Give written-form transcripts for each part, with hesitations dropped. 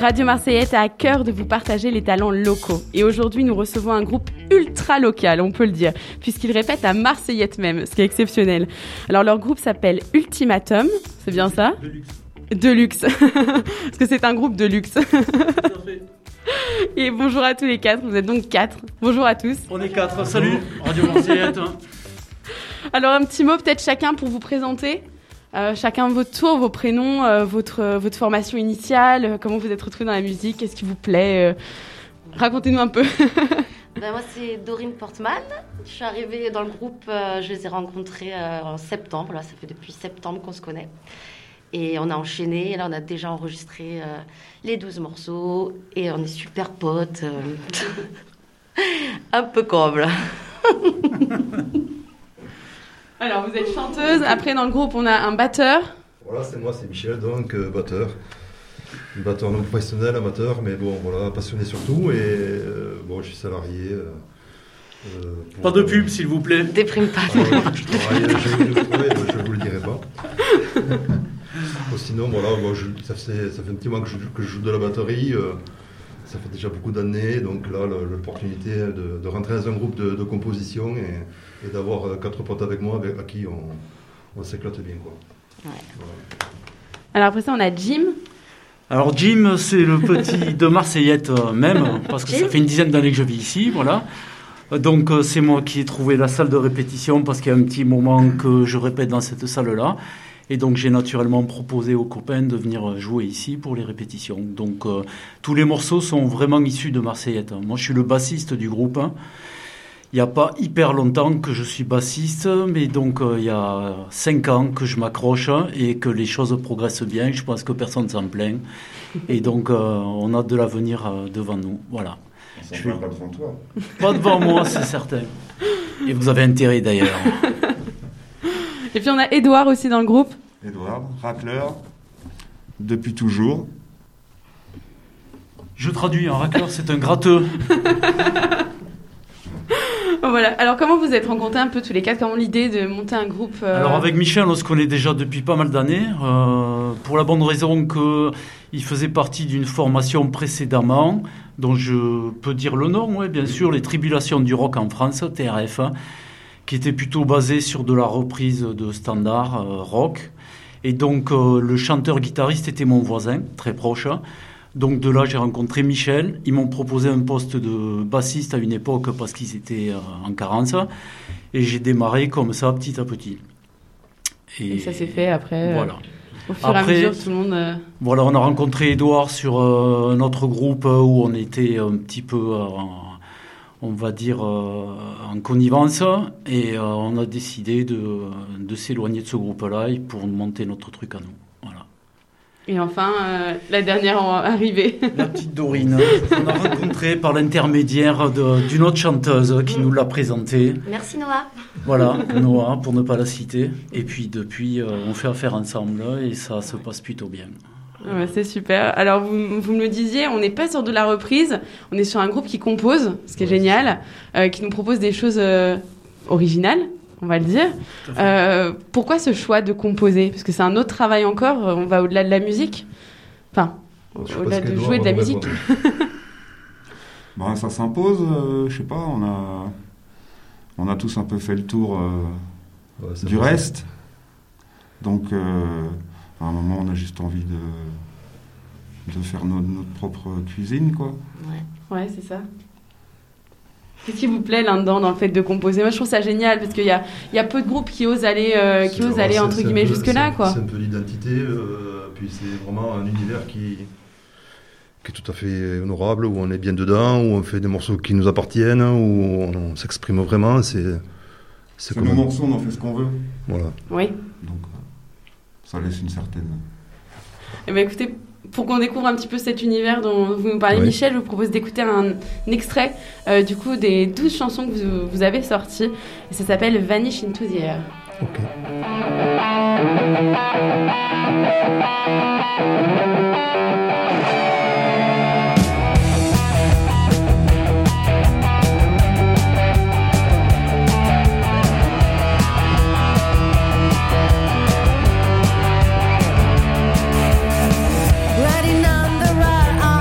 Radio Marseillette a à cœur de vous partager les talents locaux. Et aujourd'hui, nous recevons un groupe ultra local, on peut le dire, puisqu'ils répètent à Marseillette même, ce qui est exceptionnel. Alors leur groupe s'appelle Ultimatum, c'est bien ça ? De luxe. Parce que c'est un groupe de luxe. Et bonjour à tous les quatre, vous êtes donc 4. Bonjour à tous. On est 4, salut Radio Marseillette. Alors un petit mot peut-être chacun pour vous présenter. Chacun votre tour, vos prénoms, votre formation initiale, comment vous êtes retrouvés dans la musique, qu'est-ce qui vous plaît, racontez-nous un peu. Moi c'est Dorine Portman, je suis arrivée dans le groupe, je les ai rencontrés en septembre, là, ça fait depuis septembre qu'on se connaît. Et on a enchaîné, là on a déjà enregistré les 12 morceaux et on est super potes, un peu comme. Alors, vous êtes chanteuse. Après, dans le groupe, on a un batteur. Voilà, c'est moi, c'est Michel, donc batteur. Batteur non professionnel, amateur, mais bon, voilà, passionné surtout. Et bon, je suis salarié. Pas de pub, s'il vous plaît. Déprime pas. Je travaille, je ne vous le dirai pas. Bon, sinon, voilà, bon, ça fait un petit moment que je joue de la batterie. Ça fait déjà beaucoup d'années, donc là, l'opportunité de rentrer dans un groupe de composition et d'avoir 4 potes avec moi, à qui on s'éclate bien, quoi. Ouais. Voilà. Alors après ça, on a Jim. Alors Jim, c'est le petit de Marseillette même, parce que ça fait une dizaine d'années que je vis ici, voilà. Donc c'est moi qui ai trouvé la salle de répétition, parce qu'il y a un petit moment que je répète dans cette salle-là. Et donc j'ai naturellement proposé aux copains de venir jouer ici pour les répétitions. Donc tous les morceaux sont vraiment issus de Marseillette. Moi je suis le bassiste du groupe. Il n'y a pas hyper longtemps que je suis bassiste, mais donc il y a 5 ans que je m'accroche et que les choses progressent bien. Je pense que personne ne s'en plaint. Et donc on a de l'avenir devant nous. Voilà. On s'en plaint pas devant toi. Pas devant moi, c'est certain. Et vous avez intérêt d'ailleurs. Et puis on a Édouard aussi dans le groupe. Édouard, racleur, depuis toujours. Je traduis, un racleur c'est un gratteux. Voilà. Alors comment vous êtes rencontrés un peu tous les 4 ? Comment l'idée de monter un groupe Alors avec Michel, on se connaît déjà depuis pas mal d'années, pour la bonne raison qu'il faisait partie d'une formation précédemment, dont je peux dire le nom, oui, bien sûr, les Tribulations du Rock en France, TRF, qui était plutôt basée sur de la reprise de standards rock. Et donc le chanteur-guitariste était mon voisin, très proche. Donc de là, j'ai rencontré Michel. Ils m'ont proposé un poste de bassiste à une époque parce qu'ils étaient en carence. Et j'ai démarré comme ça, petit à petit. Et ça s'est fait après. Voilà. Au fur et à mesure, tout le monde. Voilà, on a rencontré Édouard sur un autre groupe où on était un petit peu, on va dire, en connivence. Et on a décidé de s'éloigner de ce groupe-là pour monter notre truc à nous. Et enfin, la dernière arrivée. La petite Dorine, qu'on a rencontrée par l'intermédiaire d'une autre chanteuse qui nous l'a présentée. Merci Noah. Voilà, Noah, pour ne pas la citer. Et puis depuis, on fait affaire ensemble et ça se passe plutôt bien. Ouais, c'est super. Alors, vous me le disiez, on n'est pas sur de la reprise, on est sur un groupe qui compose, ce qui est génial, qui nous propose des choses originales. On va le dire. Pourquoi ce choix de composer ? Parce que c'est un autre travail encore, on va au-delà de la musique. Enfin, au-delà de jouer de la musique. Ça s'impose, je sais pas, on a tous un peu fait le tour du reste. Donc, à un moment, on a juste envie de faire notre propre cuisine, quoi. Ouais, c'est ça. Qu'est-ce qui vous plaît là-dedans, dans le fait de composer ? Moi, je trouve ça génial, parce qu'il y a peu de groupes qui osent aller, entre guillemets, jusque-là, quoi. C'est un peu l'identité, puis c'est vraiment un univers qui est tout à fait honorable, où on est bien dedans, où on fait des morceaux qui nous appartiennent, où on s'exprime vraiment. C'est nos morceaux, on en fait ce qu'on veut. Voilà. Oui. Donc, ça laisse une certaine... Eh bien, écoutez... Pour qu'on découvre un petit peu cet univers dont vous nous parlez, Michel, je vous propose d'écouter un extrait du coup des 12 chansons que vous avez sorties. Et ça s'appelle Vanish into the Air. Ok. Riding on the ride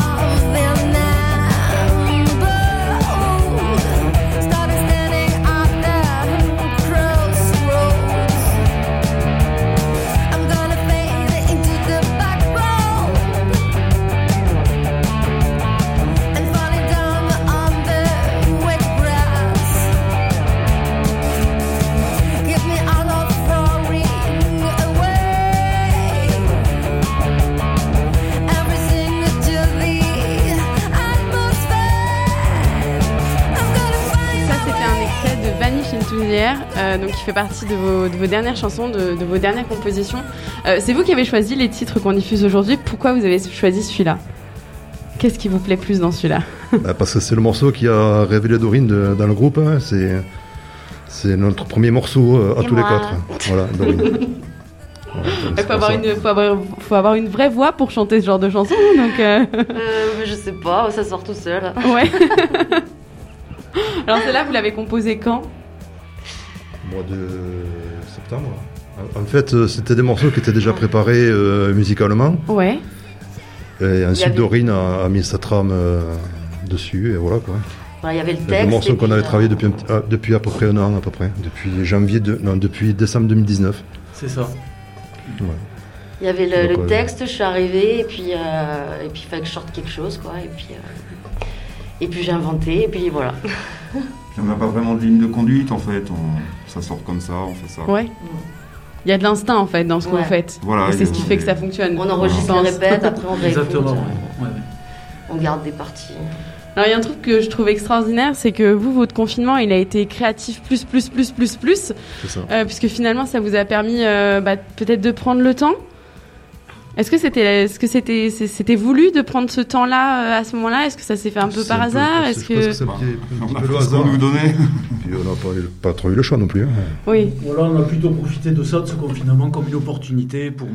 particulière, donc qui fait partie de vos dernières chansons, de vos dernières compositions. C'est vous qui avez choisi les titres qu'on diffuse aujourd'hui. Pourquoi vous avez choisi celui-là ? Qu'est-ce qui vous plaît plus dans celui-là ? Parce que c'est le morceau qui a révélé Dorine dans le groupe. Hein. C'est notre premier morceau à tous les quatre. Voilà, Dorine. Il faut avoir une vraie voix pour chanter ce genre de chanson. Donc je sais pas, ça sort tout seul. Ouais. Alors celle-là, vous l'avez composée quand ? Mois de septembre. En fait, c'était des morceaux qui étaient déjà préparés musicalement. Ouais. Et ensuite, Dorine a mis sa trame dessus, et voilà quoi. Il y avait le texte. Le morceau qu'on avait travaillé depuis à peu près un an, à peu près. Depuis décembre 2019. C'est ça. Ouais. Il y avait le texte, je suis arrivée, et puis il fallait que je sorte quelque chose, quoi. Et puis j'ai inventé, et puis voilà. Puis on n'a pas vraiment de ligne de conduite, en fait. Ça sort comme ça, on fait ça. Ouais. Il y a de l'instinct, en fait, dans ce que vous faites. Voilà, et c'est ce qui fait que ça fonctionne. On enregistre, on répète, après on réécoute. Exactement. On garde des parties. Alors, il y a un truc que je trouve extraordinaire, c'est que votre confinement, il a été créatif plus. C'est ça. Puisque finalement, ça vous a permis peut-être de prendre le temps. Est-ce que c'était voulu de prendre ce temps-là à ce moment-là ? Est-ce que ça s'est fait un peu par hasard ? Je pense que c'est un petit peu le hasard. Nous donnait. Puis on n'a pas trop eu le choix non plus. Hein. Oui. Voilà, on a plutôt profité de ça, de ce confinement, comme une opportunité pour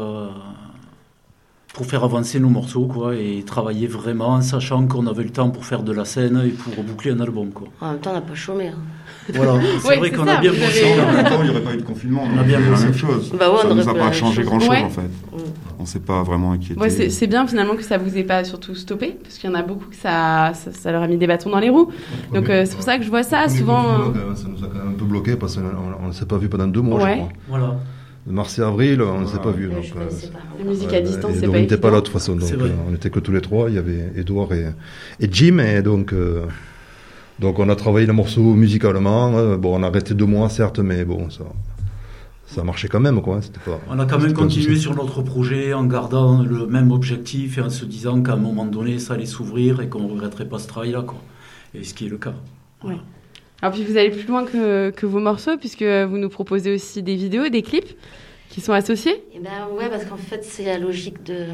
faire avancer nos morceaux, quoi, et travailler vraiment en sachant qu'on avait le temps pour faire de la scène et pour boucler un album, quoi. En même temps, on n'a pas chômé. Hein. Voilà, c'est vrai qu'on a bien bossé. En même temps, il n'y aurait pas eu de confinement. On a bien fait la bossé. même chose. Bah ouais, ça on ne aurait nous a fait pas la changé même grand-chose, chose. en fait. On ne s'est pas vraiment inquiété. Ouais, c'est bien finalement que ça vous ait pas surtout stoppé, parce qu'il y en a beaucoup que ça leur a mis des bâtons dans les roues. Donc c'est pour ça que je vois ça souvent. Ça nous a quand même un peu bloqué parce qu'on ne s'est pas vu pendant 2 mois, je crois. Voilà. De mars et avril, on ne s'est pas vu. Je connaissais pas. La musique à distance, c'est pas Dorine n'était pas là de évident. toute façon, donc C'est vrai. on n'était que tous les trois. Il y avait Edouard et Jim, et donc on a travaillé le morceau musicalement. On a arrêté 2 mois, certes, mais bon, ça marchait quand même, quoi. C'était pas. On a quand même continué sur notre projet en gardant le même objectif et en se disant qu'à un moment donné, ça allait s'ouvrir et qu'on ne regretterait pas ce travail-là, quoi. Et ce qui est le cas. Ouais. Alors puis vous allez plus loin que vos morceaux, puisque vous nous proposez aussi des vidéos, des clips qui sont associés. Eh ben ouais, parce qu'en fait c'est la logique de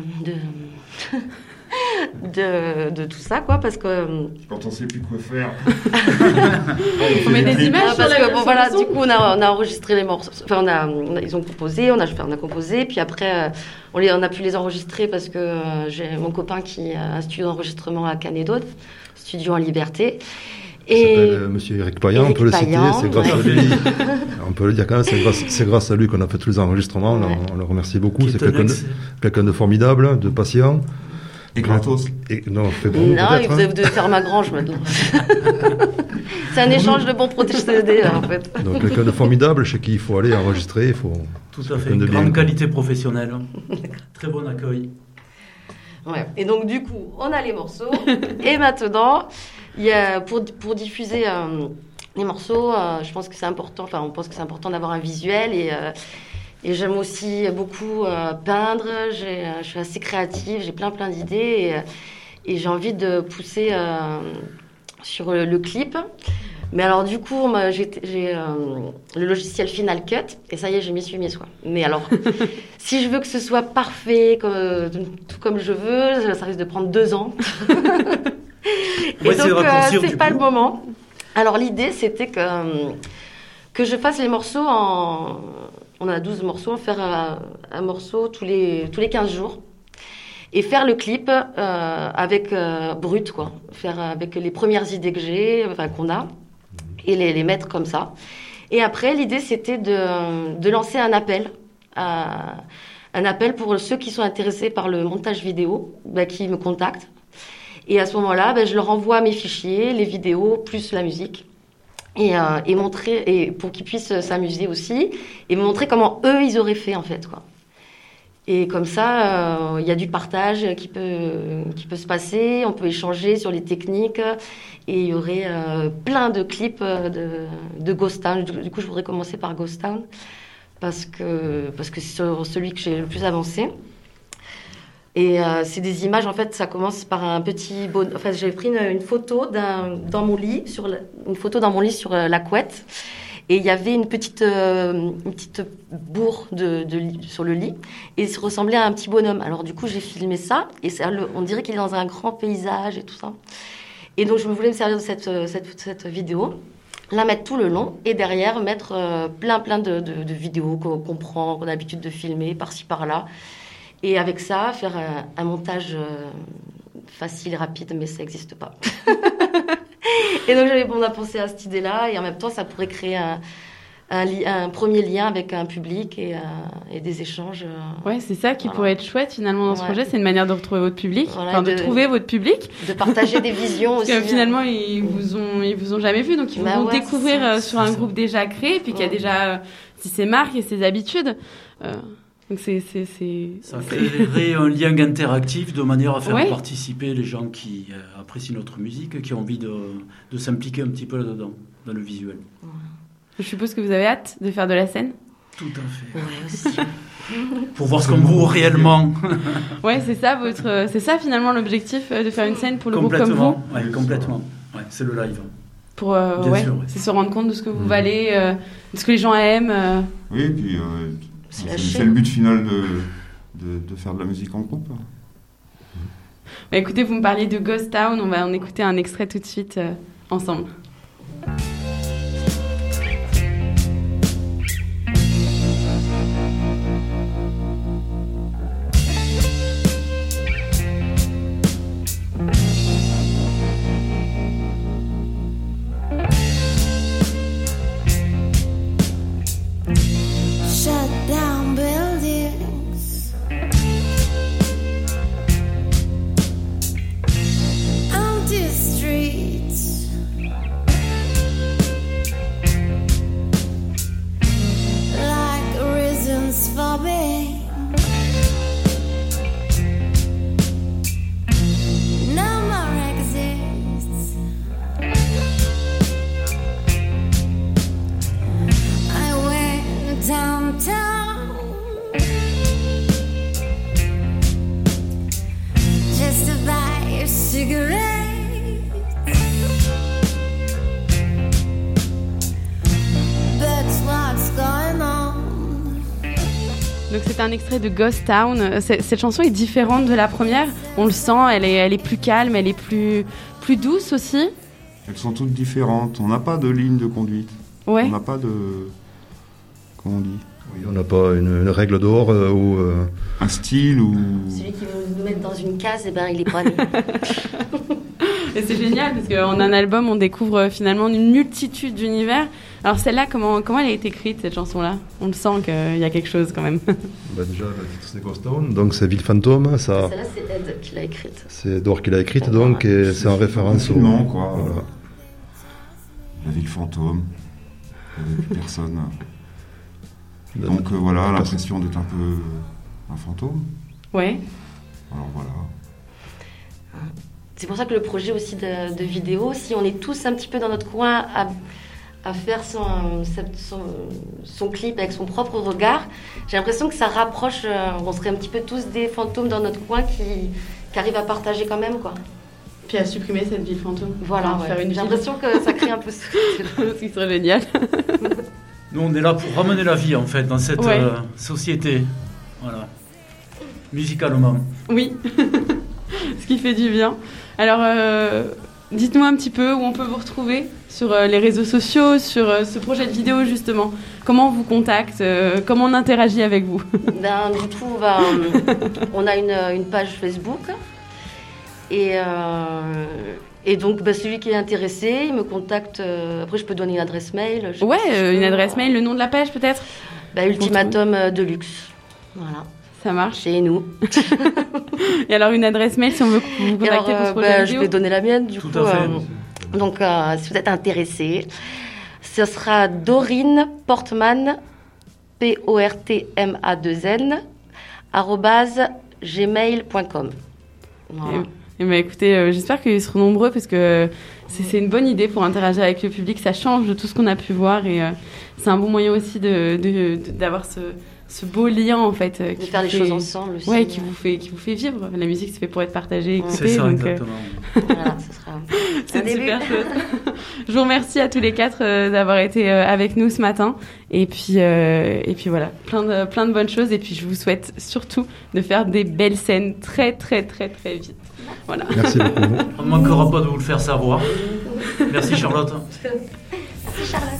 tout ça, quoi, parce que Quand on ne sait plus quoi faire. On met des images sur parce la que bon, voilà, chanson. du coup on a enregistré les morceaux, enfin ils ont composé, on a composé, puis après on a pu les enregistrer parce que j'ai mon copain qui a un studio d'enregistrement à Canet-d'Aude, studio en liberté. Il s'appelle Monsieur Eric Payan, on peut le citer, c'est grâce à lui. On peut le dire quand même, c'est grâce à lui qu'on a fait tous les enregistrements, Ouais. on le remercie beaucoup, c'est Qui quelqu'un de formidable, de patient. Et gratos. Non, fait bon, Non, il peut-être. vous devez faire ma grange maintenant. C'est un échange de bons procédés en fait. Donc quelqu'un de formidable chez qui il faut aller enregistrer, il faut. Tout à fait, une grande qualité professionnelle. Très bon accueil. Ouais. Et donc du coup, on a les morceaux. Et maintenant, il y a, pour diffuser les morceaux, je pense que c'est important. Enfin, on pense que c'est important d'avoir un visuel et j'aime aussi beaucoup peindre. Je suis assez créative, j'ai plein d'idées et j'ai envie de pousser sur le clip. Mais alors du coup, j'ai le logiciel Final Cut et ça y est, j'ai m'y suis mise, quoi. Mais alors, si je veux que ce soit parfait, tout comme je veux, ça risque de prendre 2 ans. Et donc, c'est pas le moment. Alors l'idée, c'était que je fasse les morceaux on a 12 morceaux, faire un morceau tous les 15 jours. Et faire le clip avec brut, quoi. Faire avec les premières idées que j'ai, qu'on a, et les mettre comme ça. Et après, l'idée, c'était de lancer un appel. Un appel pour ceux qui sont intéressés par le montage vidéo, qui me contactent. Et à ce moment-là, je leur envoie mes fichiers, les vidéos, plus la musique. Et montrer, et pour qu'ils puissent s'amuser aussi, et me montrer comment eux, ils auraient fait, en fait, quoi. Et comme ça, il y a du partage qui peut se passer, on peut échanger sur les techniques, et il y aurait plein de clips de Ghost Town. Du coup, je voudrais commencer par Ghost Town, parce que c'est celui que j'ai le plus avancé. Et c'est des images, en fait, ça commence par un petit... Enfin, j'avais pris une photo dans mon lit, sur la couette. Et il y avait une petite bourre sur le lit, et il se ressemblait à un petit bonhomme. Alors du coup, j'ai filmé ça, et on dirait qu'il est dans un grand paysage et tout ça. Et donc, je voulais me servir de cette vidéo, la mettre tout le long, et derrière, mettre plein de vidéos qu'on a l'habitude de filmer, par-ci, par-là. Et avec ça, faire un montage facile, rapide, mais ça n'existe pas. Et donc, on a pensé à cette idée-là, et en même temps, ça pourrait créer un premier lien avec un public et des échanges. Ouais, c'est ça qui pourrait être chouette finalement dans ce projet, c'est une manière de retrouver votre public, de trouver votre public. De partager des visions aussi. Parce que finalement, ils vous ont jamais vu, donc ils vont découvrir sur un groupe déjà créé, puis qui a déjà ses marques et ses habitudes. Donc ça créerait un lien interactif de manière à faire participer les gens qui apprécient notre musique, qui ont envie de s'impliquer un petit peu là-dedans, dans le visuel. Je suppose que vous avez hâte de faire de la scène. Tout à fait. Ouais, aussi. Pour voir ce qu'on vaut réellement. Ouais, c'est ça finalement l'objectif de faire une scène pour le groupe comme vous. Ouais, complètement. Ouais, c'est le live. Pour c'est se rendre compte de ce que vous valez, de ce que les gens aiment. Oui, et puis c'est le but final de faire de la musique en groupe. Bah, écoutez, vous me parliez de Ghost Town, on va en écouter un extrait tout de suite ensemble. Donc c'est un extrait de Ghost Town. Cette chanson est différente de la première. On le sent, elle est plus calme, elle est plus douce aussi. Elles sont toutes différentes. On n'a pas de ligne de conduite. Ouais. On n'a pas de... Comment on dit ? Oui, on n'a pas une règle d'or ou... Un style ou... Celui qui veut nous mettre dans une case, il est pas né. Et c'est génial parce qu'en un album, on découvre finalement une multitude d'univers. Alors celle-là, comment elle a été écrite, cette chanson-là ? On le sent qu'il y a quelque chose quand même. Déjà, le titre c'est Ghost Town, donc c'est Ville Fantôme. Ça... Celle-là, c'est Ed qui l'a écrite. C'est Edouard qui l'a écrite, donc, et c'est en référence au... Non, quoi. Voilà. La ville fantôme, avec personne. Donc voilà, l'impression d'être un peu un fantôme. Ouais. Alors voilà. C'est pour ça que le projet aussi de vidéo, si on est tous un petit peu dans notre coin à faire son clip avec son propre regard, j'ai l'impression que ça rapproche, on serait un petit peu tous des fantômes dans notre coin qui arrivent à partager quand même, quoi. Puis à supprimer cette ville fantôme. Voilà, faire une j'ai l'impression que ça crée un peu ce qui serait génial. Nous, on est là pour ramener la vie, en fait, dans cette société. Voilà. Musicalement. Oui. Ce qui fait du bien. Alors, dites-nous un petit peu où on peut vous retrouver sur les réseaux sociaux, sur ce projet de vidéo, justement. Comment on vous contacte, comment on interagit avec vous. Du coup, on a une page Facebook. Et donc, celui qui est intéressé, il me contacte. Après, je peux donner une adresse mail. Une adresse mail, le nom de la page peut-être ? Ultimatum Deluxe. Voilà. Ça marche. Chez nous. Et alors, une adresse mail si on veut vous contacter pour ce projet vidéo ? Je vais donner la mienne, du coup. Tout à fait. Donc, si vous êtes intéressé, ce sera Dorine Portman, PORTMA2N, @gmail.com. Voilà. Et écoutez, j'espère qu'ils seront nombreux parce que c'est une bonne idée pour interagir avec le public. Ça change de tout ce qu'on a pu voir et c'est un bon moyen aussi d'avoir ce ce beau lien en fait. De faire les choses ensemble aussi. Ouais, qui vous fait vivre. La musique, c'est fait pour être partagée, écoutée. C'est ça, donc, exactement. Voilà, ce sera c'est super chouette. Je vous remercie à tous les 4 d'avoir été avec nous ce matin. Et puis voilà, plein de bonnes choses. Et puis je vous souhaite surtout de faire des belles scènes très très très très vite. Voilà. Merci beaucoup. On ne manquera pas de vous le faire savoir. Merci Charlotte. Merci Charlotte.